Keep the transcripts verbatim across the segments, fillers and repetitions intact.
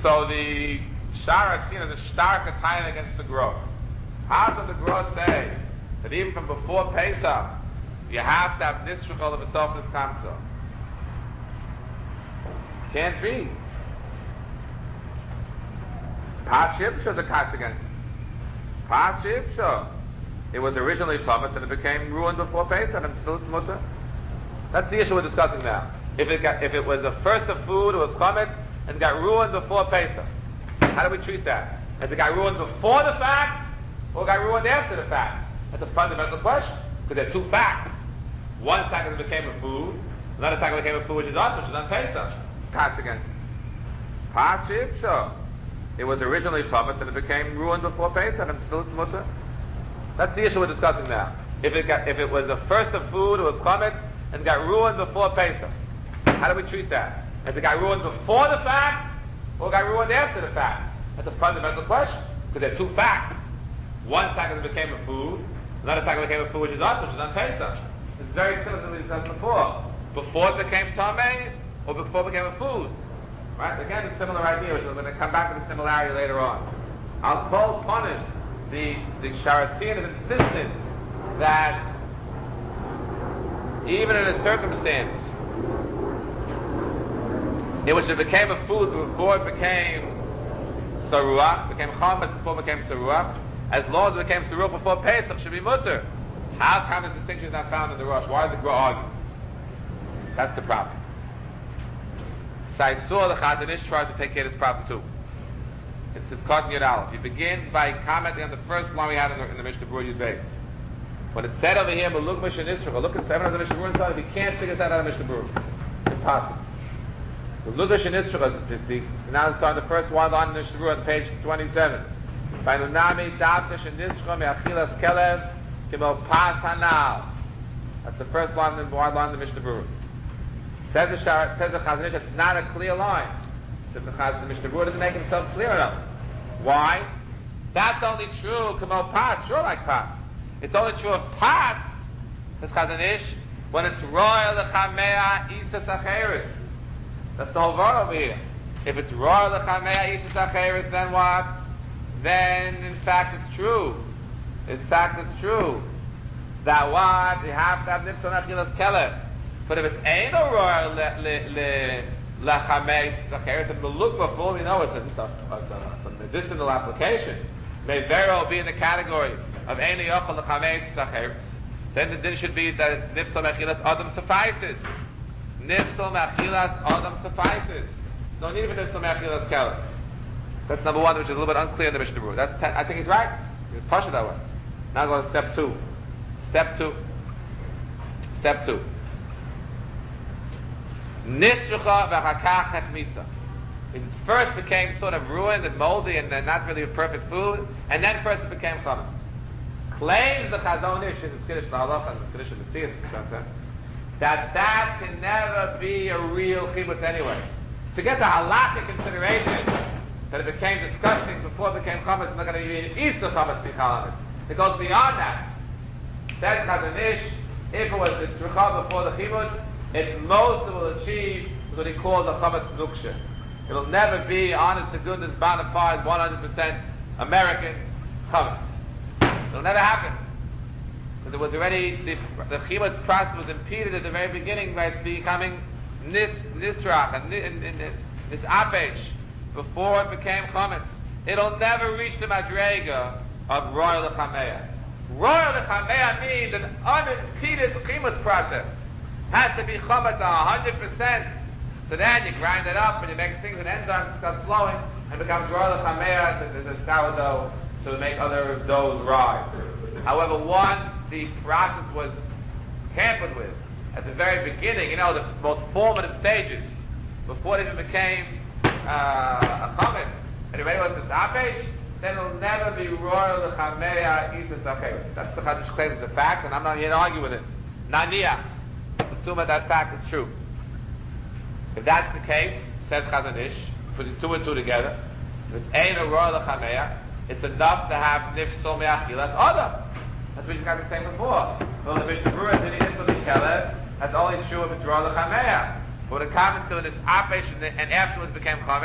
So the Sharatzin is a stark attack against the Grove. How does the Grove say that even from before Pesach you have to have Nisrachol of a Sofnis Kamsa? Can't be. Pat Shipsha is a kash against it. Pat Shipsha. It was originally Chametz and it became ruined before Pesach and still it's mutter. That's the issue we're discussing now. If it got, if it was the first of food, it was Chametz and got ruined before Pesach. How do we treat that? Has it got ruined before the fact or got ruined after the fact? That's a fundamental question. Because there are two facts. One fact is it became a food, another fact it became a food which is us, which is on Pesach. Kash against it. Pat Shipsha. It was originally Chametz and it became ruined before Pesach and still it's mutter. That's the issue we're discussing now. If it got, if it was the first of food, it was Chametz and got ruined before Pesach. How do we treat that? Has it got ruined before the fact or got ruined after the fact? That's a fundamental question. Because there are two facts. One fact is it became a food, another fact it became a food which is us, which is on Pesach. It's very similar to what we discussed before. Before it became Tameh or before it became a food. Right? Again, a similar idea, which we're going to come back to the similarity later on. I'll call punish. The the Sharatzian is insistent that even in a circumstance in which it became a food before it became Saruach, became Chametz before it became Saruach, as long as it became Saruach before Pesach, should be mutter. How come this distinction is not found in the Rosh? Why does the Gra argue? That's the problem. Saisur, the Chazon Ish, tries to take care of this problem too. It's Sivkot Yud Aleph. He begins by commenting on the first line we had in the, in the Mishnah Berurah Yud Beis. When it's said over here, "Maluk Mishnah Nisrach," look at seven of the Mishnah Berurah and tell him he can't figure that out of Mishnah Berurah. Impossible. Maluk Mishnah Nisrach. Now let's start the first one line in the Mishnah Berurah on page twenty-seven. By Nunami Davka Shenisrach Me'achilas Kelev Kimel Pas Hanal. That's the first line in the line in the Mishnah Berurah. Says the Shara, says the Chazon Ish, it's not a clear line. The Mishnah Berurah doesn't make himself clear enough. Why? That's only true, Kamo Pas, sure like Pas. It's only true of Pas, says Chazon Ish, when it's Royal Lechamea Isas Acheres. That's the whole word over here. If it's Royal Lechamea Isas Acheres, then what? Then, in fact, it's true. In fact, it's true. That what? You have to have Nifson Achilas Keller. But if it's ain't a Royal Lechamea Zacheres, if the look before we know it's just a, a, a, a medicinal application, may very well be in the category of Eini Yochel Lechamei Zacheres. Then the din should be that Nifsal Mechilas Adam suffices. Nifsal Mechilas Adam suffices. No need for Nifsal Mechilas Keller. That's number one, which is a little bit unclear in the Mishnah Berurah. That's ten, I think he's right. He's pushing that way. Now go to step two. Step two. Step two. Nisrucha v'chakach hechmitza. It first became sort of ruined and moldy and then not really a perfect food, and then first it became chametz. Claims the Chazon Ish in the Skiddush L'Halacha and the Skiddush of the Tzias that that can never be a real chibutz anyway. Forget the halakhic consideration that it became disgusting before it became chametz. It's not going to be an isa chametz b'chalametz. It goes beyond that. Says Chazon Ish, if it was nisrucha before the chibutz, it most will achieve what he calls a chametz nuksha. It'll never be honest to goodness, bona fide, one hundred percent American chametz. It'll never happen. Because it was already, the, the chibutz process was impeded at the very beginning by its becoming nis, nisrach, and, and, and, and this apesh, before it became chametz. It'll never reach the madrega of royal lechameya. Royal lechameya means an unimpeded chibutz process. Has to be chametz one hundred percent. So then you grind it up and you make things and enzymes start flowing and becomes royal chameya. There's a sourdough to make other doughs rise. However, once the process was hampered with, at the very beginning, you know, the most formative stages, before it even became uh, a chametz, and it already was this apesh, then it'll never be royal chameya isa zacheres. That's the Chazon Ish claims as a fact, and I'm not here to argue with it. Naniach. Let's assume that that fact is true. If that's the case, says Chazon Ish, put two and two together, if it ain't a royal chameya, it's enough to have nifsol me'achilas adam. That's what you guys were saying before. Well, the Mishnah Berurah didn't nifsol me'achilas. That's only true if it's royal chameya. But when it comes to this apesh and afterwards became chametz,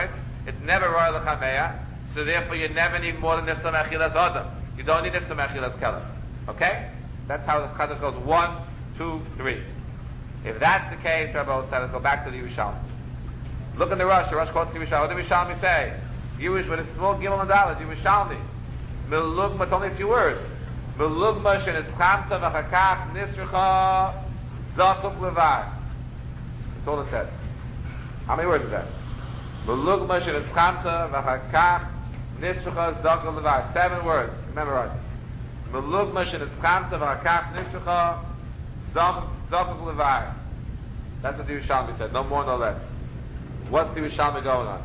It's never royal l'chameya. So therefore, you never need more than nifsal me'achilas adam. You don't need nifsal me'achilas kelef. Okay? That's how the chazal goes. One, two, three. If that's the case, Rabbi said, let's go back to the Yerushalmi. Look in the Rush. The Rush quotes the Yerushalmi. What did the Yerushalmi say? Yerush with a small gimel and dalet. Yerushalmi. Melugma. It's only a few words. Melugma sheneschamta v'chakach nisricha zakuk levar. That's all it says. How many words is that? Melugma sheneschamta v'chakach nisricha zakuk levar. Seven words. Memorize it. Melugma sheneschamta v'chakach nisricha zakuk levar. That's what the Yerushalmi said. No more, no less. What's the Yerushalmi going on?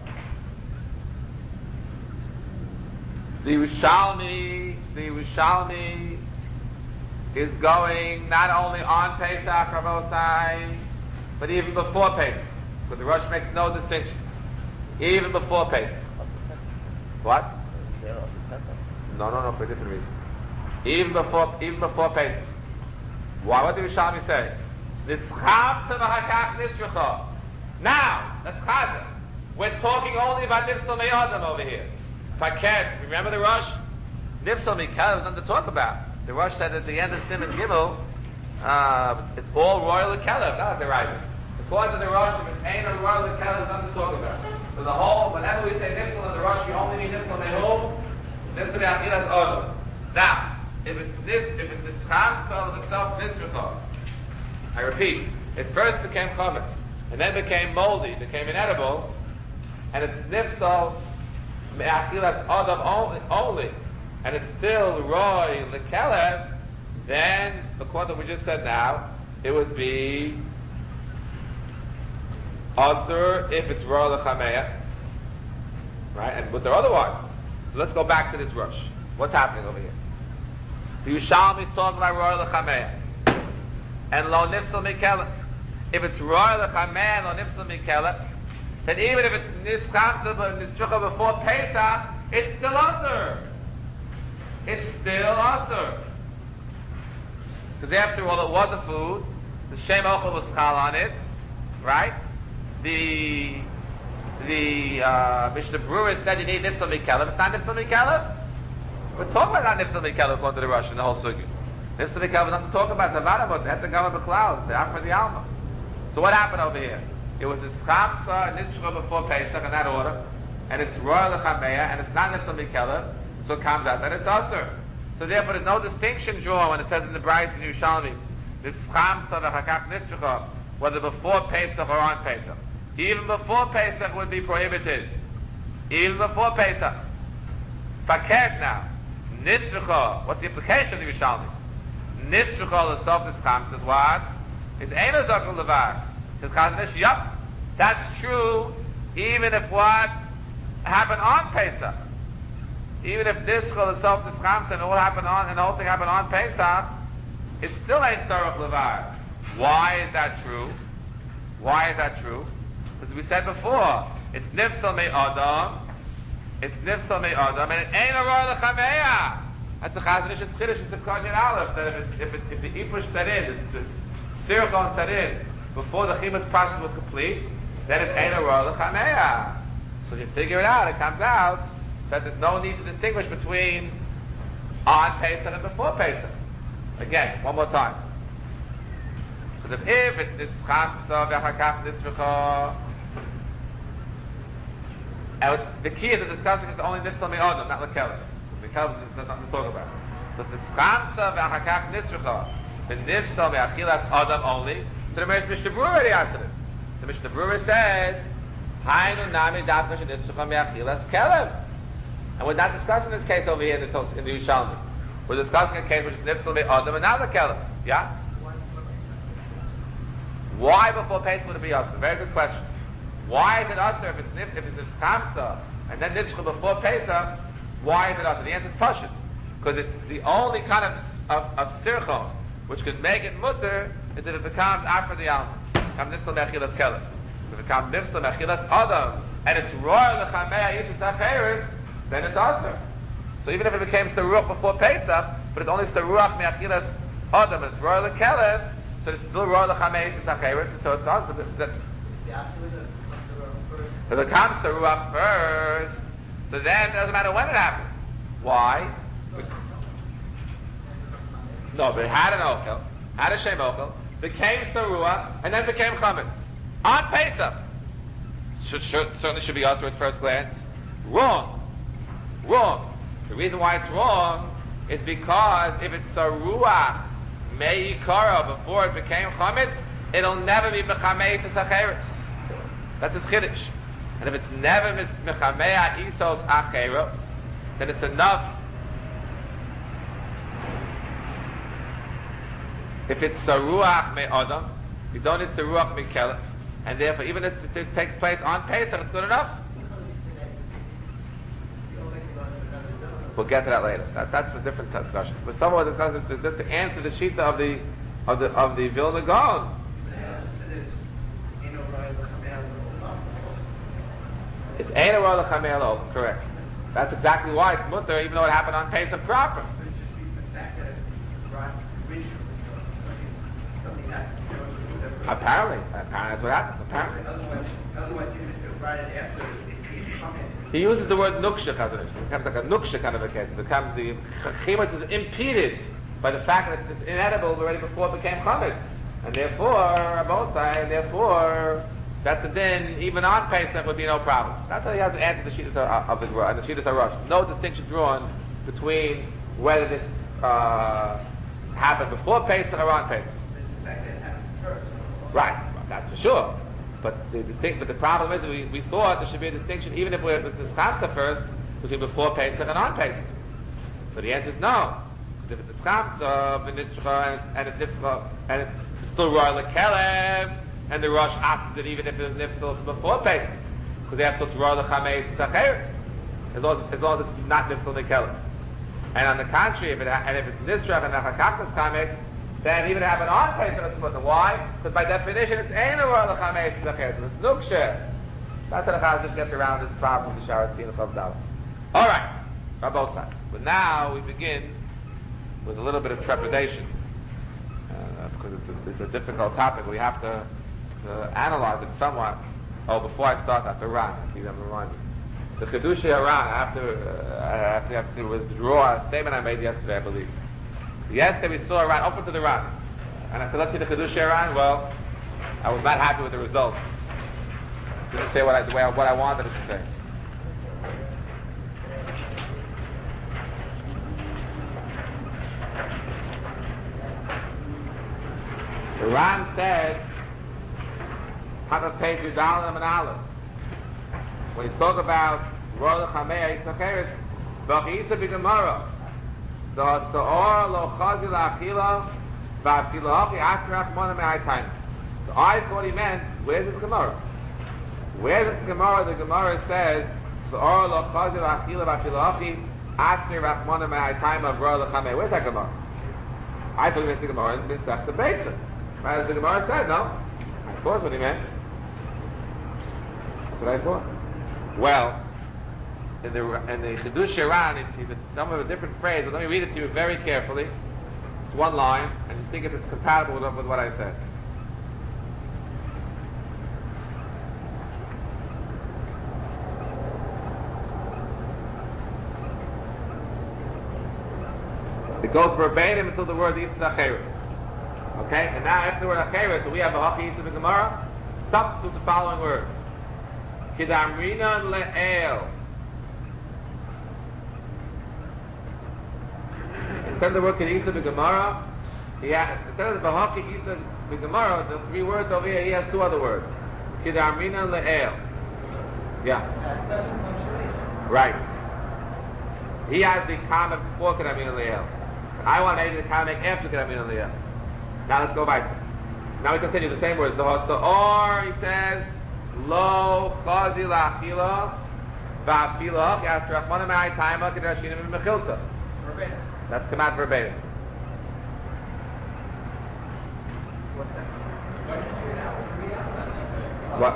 The Yerushalmi, the Yerushalmi is going not only on Pesach, Rabosai, but even before Pesach. Because the Rosh makes no distinction. Even before Pesach. What? No, no, no, for a different reason. Even before, even before Pesach. Why? What did the Yerushalmi say? Now, that's Chazah. We're talking only about Nifsal Me'adam over here. Faket, remember the Rosh? Nifsal Me'adam was nothing to talk about. The Rosh said at the end of Simon Gimel, uh, it's all royal Kelev, not the right. According to the Rosh, if it's ain't a royal Kelev, there's nothing to talk about. So the whole, whenever we say Nifsal in the Rosh, we only mean Nifsal Me'adam, Nifsal Me'achilas Odom. Now, if it's this, if it's this Cham, so the self Nisrachah. I repeat, it first became chametz, and then became moldy, became inedible, and it's nifsal me'achilas adam only, only, and it's still roy lekelev, then, according to what we just said now, it would be asur if it's roy lechameya, right? And but there are other ones. So let's go back to this rush. What's happening over here? The Yerushalmi is talking about roy lechameya. And lo nifsal mikela. If it's royal lechameya and lo nifsal mikela, then even if it's nischamta nisrucha before Pesach, it's still asur. It's still asur. Because after all, it was a food. The shem ochel was chal on it, right? The the uh, Mishnah Berurah said you need nifsal mikela. It's not nifsal mikela. We're talking about not nifsal mikela according to the Russian, the whole sugya. Nifsal mikela was not to talk about the varabot. They had to go with the clouds. They are for the alma. So what happened over here? It was the Schamsa and Nishra before Pesach in that order, and it's royal lechameya, and it's not Nifsal Mikela, so it comes out that it's Asur. So therefore there's no distinction drawn when it says in the Bryce in Yerushalmi, the Schamsa v'chakach Nishra, whether before Pesach or on Pesach. Even before Pesach would be prohibited. Even before Pesach. Faket now. Nitzricha, what's the implication of the Yerushalmi? Nitzricha l'sof the Schamsa is what? It's Ein Azakul Levar. Says Chazanish, yup, that's true, even if what happened on Pesach. Even if this chol is self dischamsa and all happened on and the whole thing happened on Pesach, it still ain't Tzarech Levar. Why is that true? Why is that true? Because we said before, it's Nifsal Me Adam, it's Nifsal Me Adam, and it ain't a Roy Lechameya. That's the Chazanish's Chiddush, it's the Kohen Aleph, that if, it, if, it, if the Ipush set in, this Sirchon set in, before the Chimas process was complete, then it's Ein Roy Lechameya. So if you figure it out, it comes out that there's no need to distinguish between on Pesach and before Pesach. Again, one more time. Because if, if it's this Chamsa, V'chakach Nisricha, and the key is that discussing it's only Nifsal Me'odom, not Lekelim. Lekelim there's nothing to talk about. So if this Chamsa, V'chakach Nisricha, the Nifsal Me'achilas Adam only, so the Mishnah Berurah already answered it. The Mishnah Berurah says, Hainu nami dafka shenisrucha me'achilas kelev. And we're not discussing this case over here in the, in the Yerushalmi. We're discussing a case which is nifsal me'adam and not the kelev. Yeah? Why before Pesach would it be asur? Very good question. Why is it asur if it's nif, if it's chamsa and then nifshcha before Pesach? Why is it asur? The answer is pashut. Because it's the only kind of of, of sirchon which could make it mutter is if it becomes after the alma. Becomes nifsal me'achilas kelev. If it becomes nifsal me'achilas adam and it's royal lechameya yishus acheres, then it's asur. So even if it became saruach before Pesach, but it's only saruach me'achilas adam, it's royal lekelev, so it's still royal lechameya yishus acheres, so it's asur. The absolute of the first If it comes to Ruach first, so then it doesn't matter when it happens. Why? No, but it had an Okel, had a Shem Okel, became Saruah, and then became Chametz. On Pesach. Should, should, certainly should be also at first glance. Wrong. Wrong. The reason why it's wrong is because if it's Saruah Me'ikara before it became Chametz, it'll never be Mechameis Acheres. That's his Chiddush. And if it's never Mechamea Isos Acheros, then it's enough. If it's Saruach Me'adam, you don't need Saruach Me'kelef, and therefore even if this takes place on Pesach, it's good enough. We'll get to that later. That, that's a different discussion. But someone discusses this just to answer the shita of the of the of the Vilna Gaon. It's Ein Arol L'Chamei Lo, correct. That's exactly why it's mutter, even though it happened on Pesach proper. Apparently, apparently that's what happened. Apparently. Otherwise, otherwise you just write it after it He uses the word nuksha, it becomes like a nuksha kind of a case. It becomes the chimut is impeded by the fact that it's inedible already before it became chametz, and therefore abosai, and therefore that's the din. Even on Pesach would be no problem. That's how he has to answer the shittas of the and the shittas harosh. No distinction drawn between whether this uh, happened before Pesach or on Pesach. Right, that's for sure. But the, the thing, but the problem is, we, we thought there should be a distinction, even if it was Nischamta first, between before Pesach and on Pesach. So the answer is no. If it's Nischamta, and it's Nifsla, and it's still Roy Lekelem, and the Rosh asks it even if it was Nifsla before Pesach, because they have such Roy Lechameis Sacheres, as long as, as long as it's not Nifsla Lekelem. And on the contrary, if it and if it's Nisrach and Nachakaktas Chametz, then even have it on Pesach, it's mutter. Why? Because by definition, it's Ein Arol L'Chamei Tzachez. It's Nukshe. That's how the Chazal just gets around this problem of the Sharat Tzin of Chavdala. All right, Rabosai. But now we begin with a little bit of trepidation, uh, because it's a, it's a difficult topic. We have to, to analyze it somewhat. Oh, before I start, I have to run. I keep them reminded. The Chedushi Haran. I have to, uh, I have to, have to withdraw a statement I made yesterday, I believe. Yesterday we saw Iran open to the Ran, and I said, let's see the Chedush Iran. Well, I was not happy with the result. Didn't say what I, the way I, what I wanted it to say. The Ran said, on page Yudalim and Aleph, when he spoke about Roy L'Chamei Yisacheres, B'Chisa B'Gemara, the Sa'or Lo Chazi L'Achila V'Afila Achi Asrach Mona Me'aytayim. So I thought he meant, where's this Gemara? Where's this Gemara? The Gemara says, Sa'or Lo Chazi L'Achila V'Afila Achi Asrach Mona Me'aytayim of Roy L'Chamei. Where's that Gemara? I thought he meant the Gemara in Mitzvah the Beitza. Right, as the Gemara said, no? I thought that's what he meant. That's what I thought. Well, in the in the Chedush Iran, it's, it's some of a different phrase, but let me read it to you very carefully. It's one line, and you think if it's compatible with, with what I said. It goes verbatim until the word Yisra Acheres. Okay, and now after the word Acheres, so we have a Hachi Yisra Gemara, substitute the following word. Kidamrina le'el. Instead of the word Kedisa b'Gemara, he has, instead of the Bahaki Isa b'Gemara, the three words over here, he has two other words. Kidamrina le'el. Yeah. Right. He has the comment before Kidamrina le'el. I want to make the comment after Kidamrina le'el. Now let's go back. Now we continue the same words. So, or he says, Lo chazi la'achila va'afila yasrach mona me'aytayim k'derashinim v'mechilta. Verbatim. That's come out verbatim. What?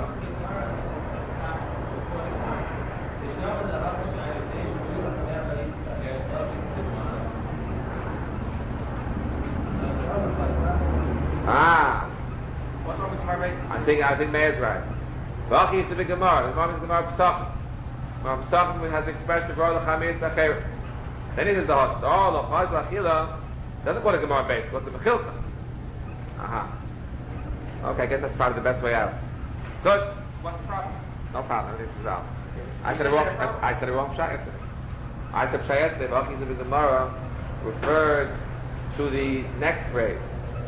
Ah. What's wrong with verbatim? I think I think Meir's right. V'achi is the big Gemara. The Gemara is Gemara Pesachim. Gemara Pesachim has the expression of Roy L'chameis Acheres. Then he says the Hasar L'chaz L'achila doesn't go to Gemara base, it goes to Mechilta. Aha. Okay, I guess that's probably the best way out. Good. What's the problem? No problem. Everything's resolved. I said it wrong. I, I said it wrong. Pshat yesterday. I said Pshat yesterday. V'achi is the big Gemara referred to the next phrase.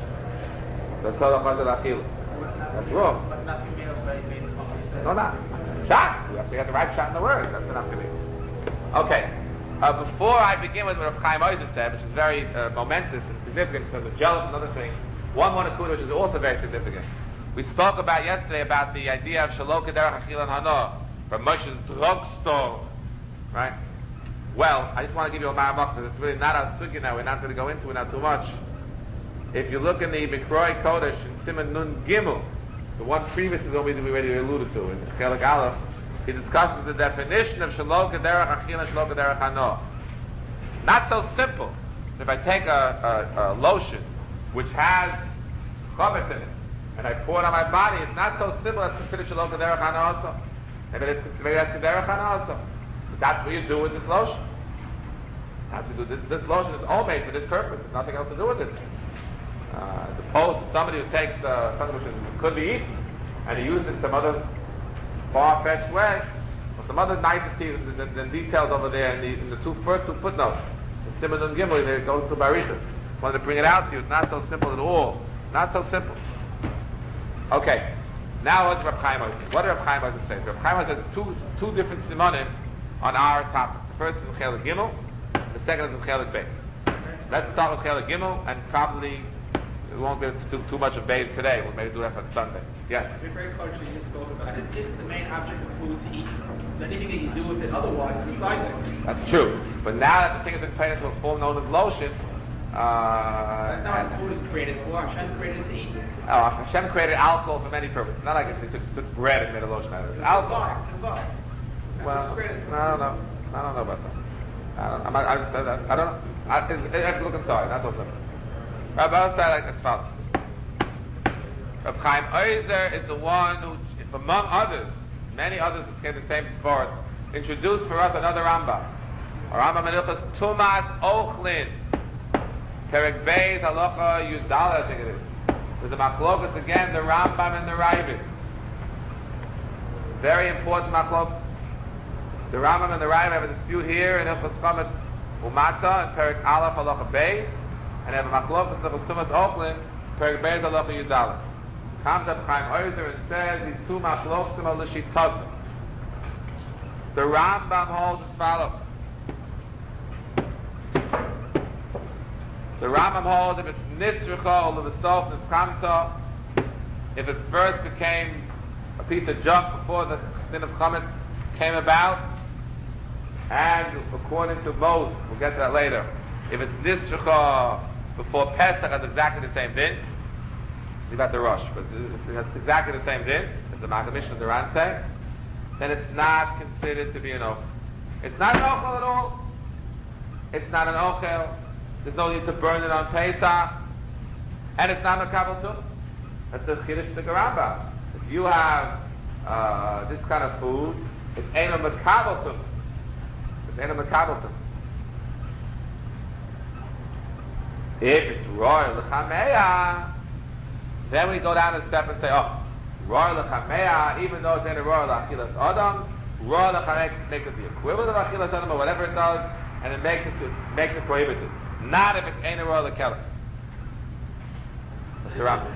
The Hasar L'chaz L'achila. That's wrong. But not to be able to No, not. Shot. We have to get the right shot in the word. That's enough to me. Okay. Uh, before I begin with what Rav Chaim Oizer said, which is very uh, momentous and significant because of jealous and other things, one more nakuda which is also very significant. We spoke about yesterday about the idea of Shalok Derech Achil and Hana from Moshe's drugstore, right? Well, I just want to give you a ma'amach because it's really not a sugya now. We're not going to go into it now too much. If you look in the Mikroi Kodesh in Siman Nun Gimel, the one previous is only we already alluded to in Chelik Aleph, he discusses the definition of Shalok Derech Achil and Shalok Derech Hana. Not so simple. If I take a, a, a lotion which has chametz in it and I pour it on my body, it's not so simple as considered Shalok Derech Hana also. Maybe it's considered Derech Hana also. But that's what you do with this lotion. That's what you do. This, this lotion is all made for this purpose. There's nothing else to do with it. Uh, as opposed to somebody who takes uh, something which is, could be eaten and he uses it in some other far-fetched way, or some other niceties and, and, and details over there in the, in the two first two footnotes. In Siman Nun Gimel, they go to Barichas. Wanted to bring it out to you. It's not so simple at all. Not so simple. Okay. Now what's Rav Chaim Oizer? What did Rav Chaim Oizer say? So Rav Chaim Oizer says two two different simanim on our topic. The first is Chelik Gimel. The second is Chelik Beis. Let's start with Chelik Gimel and probably we won't be able to do too much of Beis today. We'll maybe do that on Sunday. Yes? We're very culturally just spoke about it. This is the main object of food to eat. So anything that you do with it otherwise is a side thing. That's true. But now that the thing has been played into a form known as lotion, uh, That's not what food is created for. Hashem created to eat. Oh, Hashem created alcohol for many purposes. Not like it. They took, took bread and made a lotion out of it. Alcohol. Well, I don't know. I don't know about that. I don't. I'm not, I, I, I don't know. I, it, it, it, look, I'm sorry. That's also. Rabbi say like as follows. Rav Chaim Oizer is the one who, if among others, many others that came the same part, introduced for us another Rambam. A Rambam in Ilchos Tumas Ochlin. Perek Beis Halacha Yudal, I think it is. There's a machlokas again, the Rambam and the Ravid. Very important machlokas. The Rambam and the Ravid have a dispute here in Ilchos Chametz Umatzah and Perek Aleph Halacha Beis, and have a machlokas in Ilchos Tumas Ochlin, Perek Beis Halacha Yudal. Comes up Chaim Oizer and says these two machlokas are l'shitasim. The Rambam holds as follows. The Rambam holds if it's nitzricha or levasof nischamta, if it first became a piece of junk before the sin of chametz came about, and according to most, we'll get to that later, if it's nitzricha before Pesach, that's exactly the same din. Leave out the rush, but it's exactly the same din as the Magamish and the Ran say, then it's not considered to be an ochel. It's not an ochel at all. It's not an ochel. There's no need to burn it on Pesach, and it's not makabel too. That's the chiddush of the Rambam. If you have uh, this kind of food, it's ain't a makabel too. It's ain't a makabel too. If it's royal l'chameya, then we go down a step and say, oh, royal l'chameya, even though it's ain't a royal l'achilas adam, royal l'chameya makes it the equivalent of achilas adam or whatever it does, and it makes it makes it prohibited. Not if it's ain't a royal l'kelim. That's the Rambam.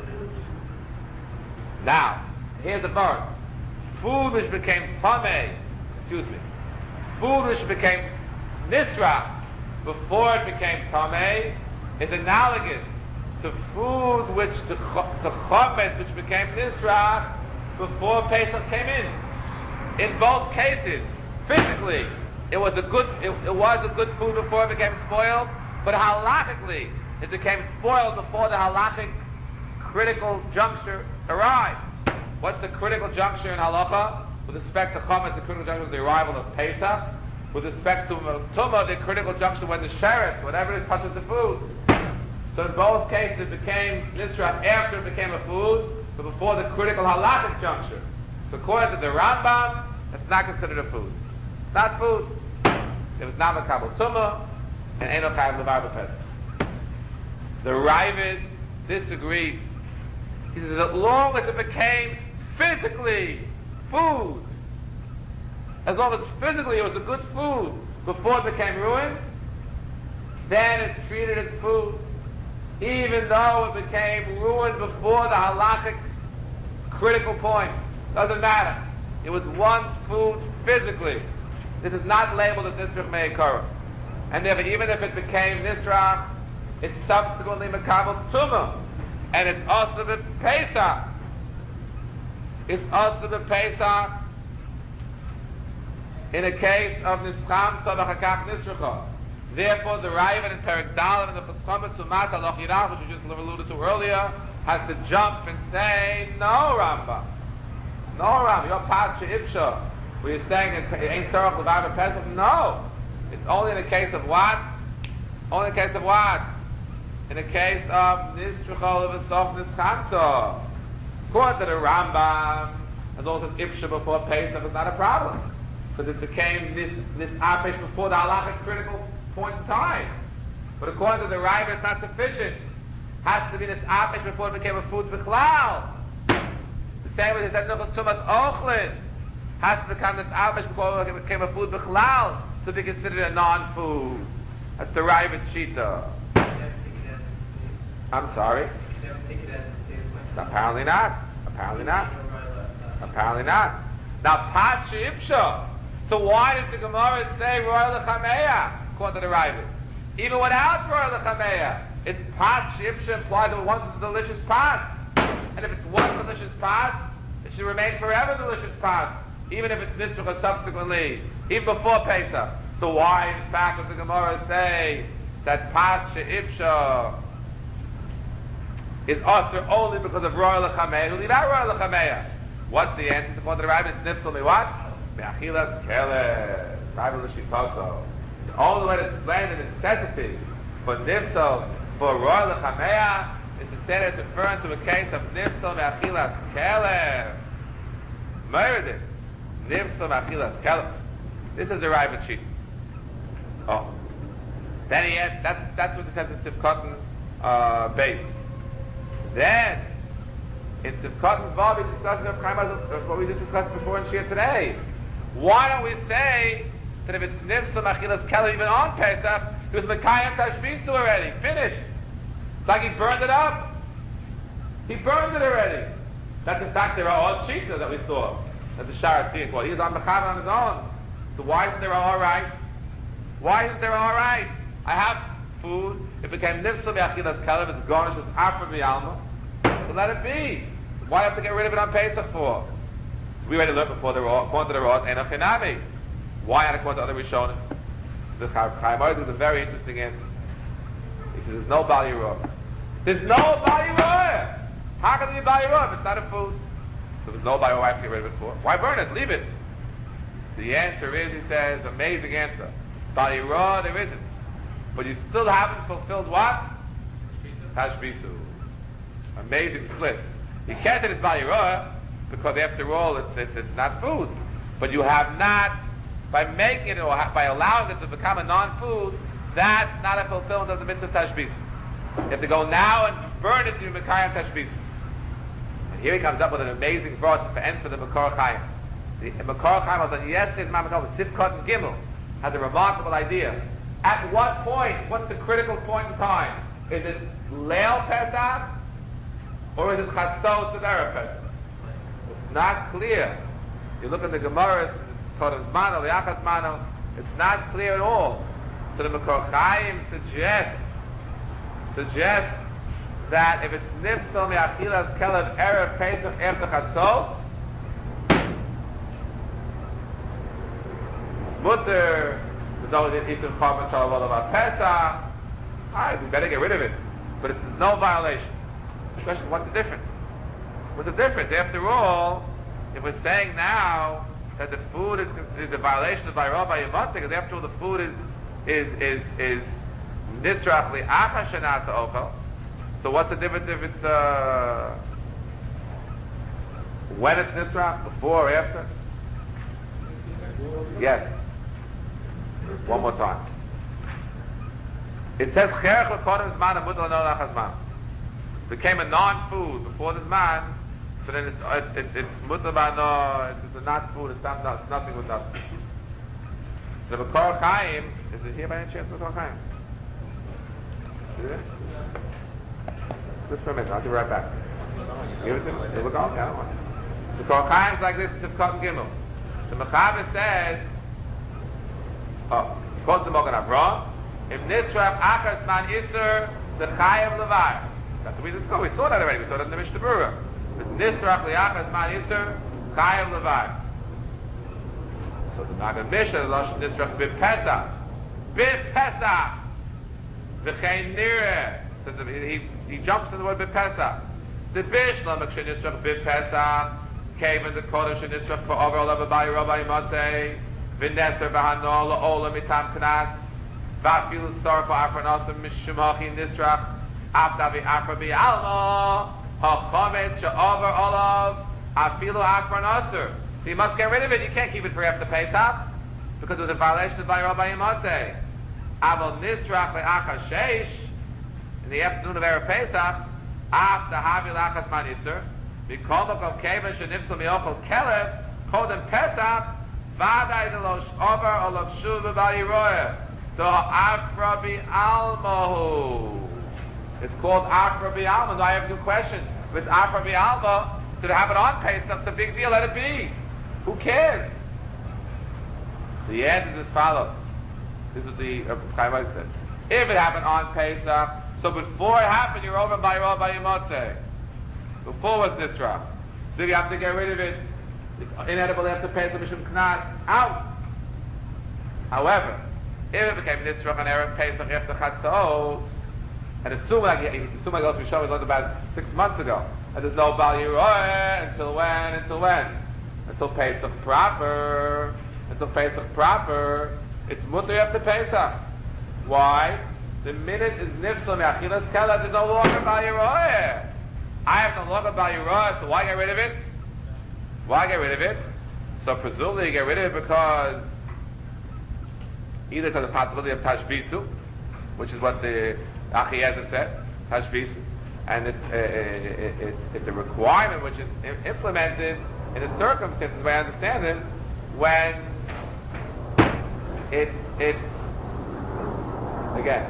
Now, here's the part. Food which became tameh, excuse me, food which became nisra before it became tameh is analogous to food which the, the chametz which became nisra before Pesach came in. In both cases, physically, it was a good it, it was a good food before it became spoiled, but halachically, it became spoiled before the halachic critical juncture arrived. What's the critical juncture in halacha? With respect to chametz, the critical juncture is the arrival of Pesach. With respect to tumah, the critical juncture when the sheretz, whatever it touches the food. So in both cases, it became nisra after it became a food, but before the critical halachic juncture. So according to the Rambam, it's not considered a food. It's not food. It was not makabel tumah, and ain't no chayav levar b'pesach. The Ravid disagrees. He says, as long as it became physically food, as long as physically it was a good food before it became ruined, then it's treated as food, even though it became ruined before the halachic critical point. Doesn't matter. It was once food physically. This is not labeled as nisrach me'ikara. And therefore, even if it became nisrach, it's subsequently makabel tumah. And it's also the Pesach. It's also the Pesach in a case of nischam tzavachakach nisracha. Therefore, the Ravid in Perek Dalet and the Cheschomet Sumat Aloch Yirach, which we just alluded to earlier, has to jump and say, no, Rambam. No, Rambam. Your pas she'ibsha, where you're saying it ain't tzarach levar b'pesach. No. It's only in a case of what? Only in a case of what? In a case of nisrachol of a soft nischamto. According to the Rambam, as long as it's ibsha before Pesach, it's not a problem. Because it became this this apesh before the halachic critical point in time. But according to the Ravid, it's not sufficient. It has to be this apesh before it became a food b'chlal. The same way he said nuchas tumas ochlin has to become this apesh before it became a food b'chlal to be considered a non-food. That's the Ravid shita. I'm sorry. Apparently not. Apparently not. Apparently not. Now pas she'ibsha. So why does the Gemara say royal lechameya? According to the Ravid, even without royal lechameya, it's pas she'ibsha implied that once it's a delicious pas, and if it's one delicious pas, it should remain forever delicious pas, even if it's nitzrach subsequently, even before Pesach. So why, in fact, does the Gemara say that pas she'ibsha is usher only because of royal lechameya? Leave out royal lechameya. What's the answer? According to the Ravid, it's nifsal me what? Me'achilas kele. Ravid l'shitaso. The only way to explain the necessity for nifsal for royal lechameya is to say that it's referring to a case of nifsal me'achilas kele. Meredith. Nifsal me'achilas kele. This is the Ravid sheet. Oh. Then he had, that's, that's what it says in Sivkatan uh, base. Then, in Sivkatan Vav, we discussed what we just discussed before in Shir today. Why don't we say that if it's nifsal machilas kele even on Pesach, it was mekayim tashbisu already, finished. It's like he burned it up. He burned it already. That's in fact there are odd shita that we saw. That the Sharatzi called. He was on mechaber on his own. So why isn't there all right? Why isn't there all right? I have food. It became nifsal me'achilas kele. It's garnished with afra b'yalma. So let it be. Why do I have to get rid of it on Pesach for? We already learned before the raw, according to the raw, and chinami. Why not according to other Rishonim? The Chaim Ored gives a very interesting answer. He says there's no bali raw. There's no bali raw. How can there be bali raw if it's not a food? So there's no bali raw. Why have to get rid of it for? Why burn it? Leave it. The answer is, he says, amazing answer. Bali raw, there isn't. But you still haven't fulfilled what? Tashbisu. Amazing split. You can't say it's bali raw because after all it's, it's it's not food. But you have not, by making it or by allowing it to become a non-food, that's not a fulfillment of the mitzvah tashbisu. You have to go now and burn it to Mekayim tashbisu. And here he comes up with an amazing verse for end for the Makor Chaim. The Makor Chaim was on yesterday's Mamakor, Sifkot and Gimel, has a remarkable idea. At what point, what's the critical point in time? Is it Leil Pesach or is it Chatzos of Erev Pesach? It's not clear. You look at the Gemara, it's called Zmano, Liachas Mano, it's not clear at all. So the Makor Chaim suggests suggests that if it's Nifsal Me'achilas Kelev Erev Pesach after Chatzos, Mutter, there's no Eaton Chorban Shalom about Pesach. Alright, we better get rid of it. But it's no violation. The question, what's the difference? What's the difference? After all, if we're saying now that the food is considered a violation of Bayra by Yavante, because after all the food is is is is Nisrach li'achar shenasa ochel. So what's the difference if it's uh When it's Nisra, before or after? Yes. One more time. It says Cherech l'kodem zman and mutar l'no lach hazman. Became a non-food before the zman, so then it's it's it's, it's mutar b'no. It's, it's a not food. It's not, not it's nothing with nothing. The Makor Chaim, is it here by any chance? Makor Chaim? Is it? Just for a minute. I'll be right back. Give it to me. Here we go. Yeah, I don't want it. The Makor Chaim is like this. It's Tifkat and Gimel. The Mechaber says, oh, quotes the Mogan Avraham. If Nisraf Achas Man Isser, the Chayav Levar. That's what we discussed. We saw that already. We saw that in the Mishnah Berurah. If Nisraf Liachas Man Isser, Chayav Levar. So the Magen Mishnah, the Lashon Nisraf B'Pesach. B'Pesach. V'chein Nireh. So the, he, he jumps in the word B'Pesach. The Bishlam Akshin Nisraf B'Pesach came in the Kodesh Nisraf Ka'over Olav Abayi Rabbi Motzei. V'Neser V'Hanol La'olam Mitam Knas. Va'afilu Sarfa Afranasim Mishumach Nisraf. Aftavi Afra B'Alma. Ha'chometz Sha'over Olav. Afilu Afranasir. So you must get rid of it. You can't keep it for after Pesach because it was a violation of Bayra Bayimotze. Aval Nisrach le'achas sheish in the afternoon of Erev Pesach after Havi la'achas manisr b'kolmak of kevan shenifsel mi'ochel kelev kodem Pesach v'adai delosh over olav shuv v'vayiroyah do afra bi'almahu. It's called afra bi'alma. Now I have two questions. With afra bi'alma, to have it on Pesach, it's a big deal. Let it be. Who cares? The answer is as follows. This is what the uh, Chaim said. If it happened on Pesach, so before it happened, you're over by Rav Bayimotze. Before was Nisra. So you have to get rid of it. It's inedible after Pesach, Mishum Knas, out. However, if it became Nisra on Erev Pesach after Chatzos, and assume like assume like we showed was about six months ago, and there's no value until when? Until when? Until Pesach proper. Until Pesach proper. It's mutter after Pesach. Why? The minute is nifsal me'achilas kela, there's no longer value. I have no longer value, so why get rid of it? Why get rid of it? So presumably you get rid of it because either because of the possibility of tashbisu, which is what the Achiezer said, tashbisu. And it's, uh, it, it, it's a requirement which is I- implemented in a circumstance, the way I understand it, when it, it's, again,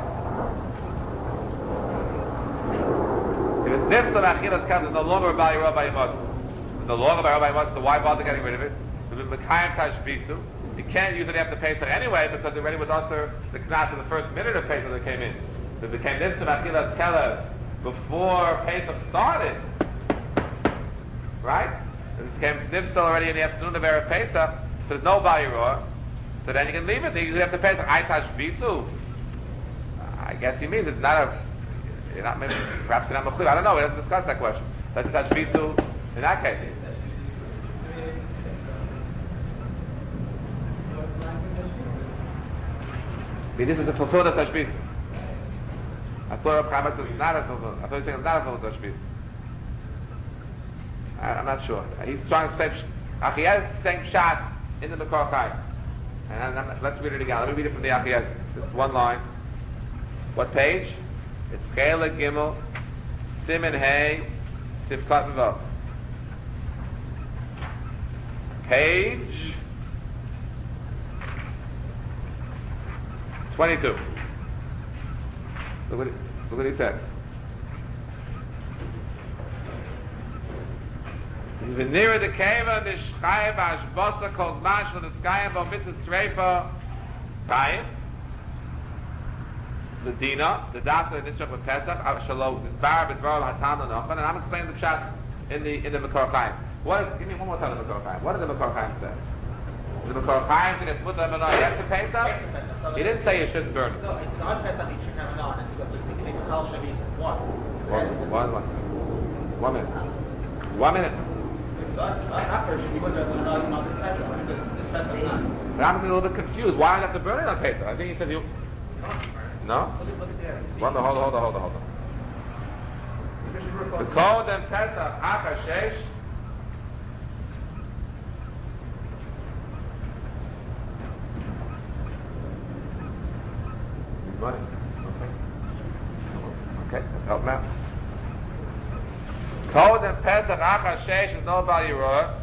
if it's nifsal achilas kam, there's no longer a value of Rabbi Yimotz. There's no longer a Rabbi Yimotz, so why bother getting rid of it? So the Mekayim tashbisu, you can't use it after Pesach anyway, because it already was also the knas in the first minute of Pesach that came in. So it became nifsal achilas kelev before Pesach started, right? It became nifsal already in the afternoon of Erev Pesach, so there's no bayirah. So then you can leave it. You have to Pesach. Aitash bisu. I guess he means it's not a. You're not maybe, perhaps you're not mechuyev. I don't know. We haven't discussed that question. That's tash bisu in that case. But this is a fulfilled of tash bisu. I thought Chaim was not a fulfilled. I thought he was saying it's not a fulfilled tash bisu. I'm not sure. He's trying to say, Achiezer is saying Pshat in the Makor Chaim. And I'm, let's read it again. Let me read it from the Achiezer. Just one line. What page? It's Chelek Gimel, Siman Hey, Sivkat Vav. Page twenty-two. Look what, look what he says. V'nira de keva nishchayim v'ashbosa kol zman shel niskayim v'mitzvah sreifa kayim the dina the dafka nisrach v'pesach shalo nisbar b'dvar l'hatam l'nochon, and I'm explaining the pshat in the in the Makor Chaim. What is, give me one more time the Makor Chaim. What did the Makor Chaim say? The Makor Chaim said it's mutar b'no after Pesach. He didn't say you shouldn't burn it. No, it's on Pesach you should have it on, because we can make a kol shavis one. One, one, one. One minute. One minute. After should be going to put it on this Pesach. This Pesach not. But I'm a little bit confused. Why do I have to burn it on Pesach? I think he said you. No? Look at, look at there. Hold on, hold on, hold on, hold on, hold on. The code and Pesach, Achas Sheish, Okay, help me out. Code and Pesach Achar Sheish is no Bal Yirah.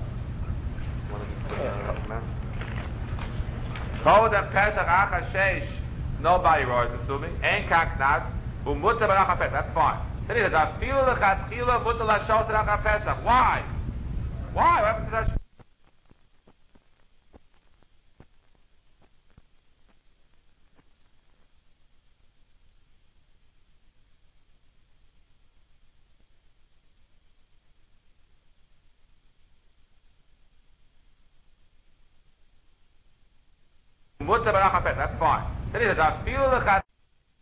Code and Pesach Achar Sheish no Bal Yirah is assuming. Ein Kaknas Umuta Barachar Pesach. That's fine. Then he says, Afilu Lechatchila Muta Lashos Achar Pesach. Why? Why? What happened to that? That's fine. Then he says, I feel the chat.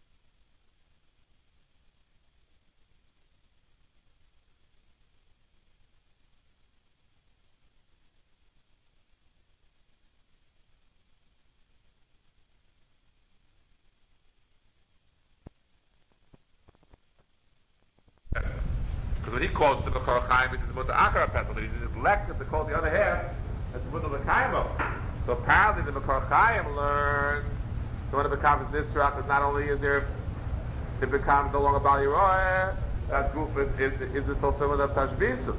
Because when he quotes the Mekor Chaim, he says, Mutter Akar Pesach, but he neglected to quote the other half as Mutter L'Kaimo. So apparently the Mekor Chaim learns so when it becomes Nisrach, that not only is there, it becomes no longer Bal Yirah, that group is, is, is the fulfillment of Tashbisu.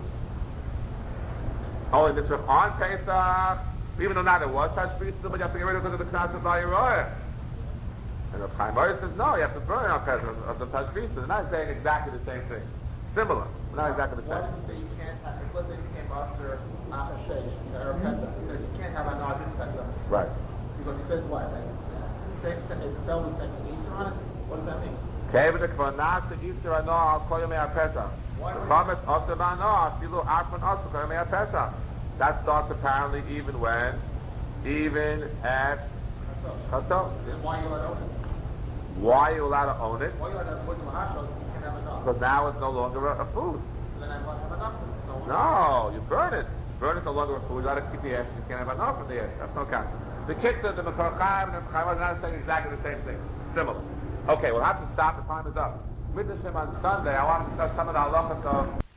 Only Nisrach on Pesach, even though now there was Tashbisu, but you have to get rid of it because of the Knas of Bal Yirah. And the Chaim Oyer says, no, you have to burn it on Pesach of the Tashbisu. They're not saying exactly the same thing. Similar, but not exactly the same. Why did you say you can't have, if let's say you can't after Achar Sheish, or Pesach, he says you can't have an this Pesach. Right. Because he says what? Like, same, same, it's spelled with an Easter on it? What does that mean? Okay, but the Kvanasa Easter I know I'll call you Me'ar Pesach. The Chametz Osir Ba'ano, Afilu Arfan Osir, call you Me'ar Pesach. That starts apparently even when? Even at Chatzos. Then why are you allowed to own it? Why are you allowed to own it? Why are you allowed to put the Mahashos if you can't have enough? Because now it's no longer a, a food. So then I won't have enough. So No, you burn it. Burn it no longer a food. You got to keep the ash. You can't have enough of the ash. That's no count. The Kitzur, the Mekor Chaim, and the Chaim are not saying exactly the same thing. Similar. Okay, we'll have to stop. The time is up. With the Shem on Sunday, I want to discuss some of the halachas of